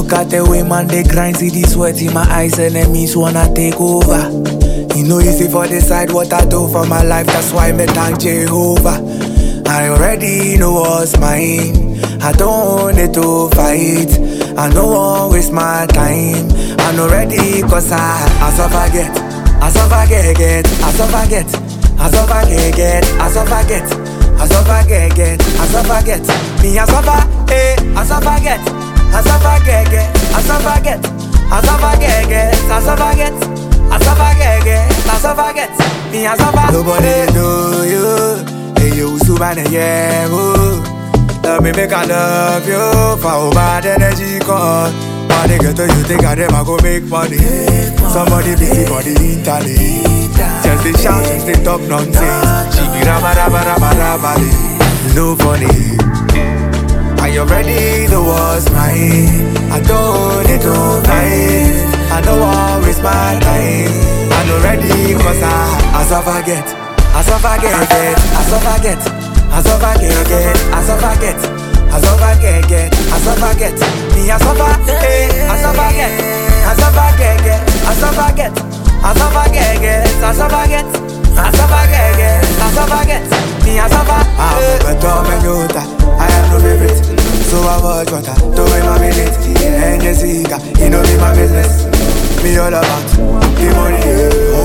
Look at the way man they grind, see the sweat in my eyes, enemies wanna take over. You know easy for the side what I do for my life, that's why me thank Jehovah. I already know what's mine, I don't need to fight, I don't want waste my time. I'm not ready cause I suffer get, I suffer get, I suffer get, I suffer get, I suffer get, I suffer get, I suffer get, me I suffer, I suffer get, I suffer get, I suffer get, I suffer get, I suffer get, I suffer get, I suffer get, me I suffer. Nobody know you, hey you subane yeah, love me make I love you, for all bad energy call. Money get to you think I them I go make money. Somebody busy for the internet. Just they shout, just they talk nonsense. She be rabba. No funny. Are you ready? The war's mine. I don't need to fight. I don't want to waste my time. I'm not ready cause I suffer get. I suffer get. I suffer get. I suffer get. I suffer get. I suffer get. I suffer get. Me I suffer, I suffer get. I suffer get. I suffer get. I suffer get. I suffer get. I suffer get. I suffer get. Me I suffer. I'm better than you. I am no favorite, so I watch water to win my minute. And you see, you know me my business. Me all about the money.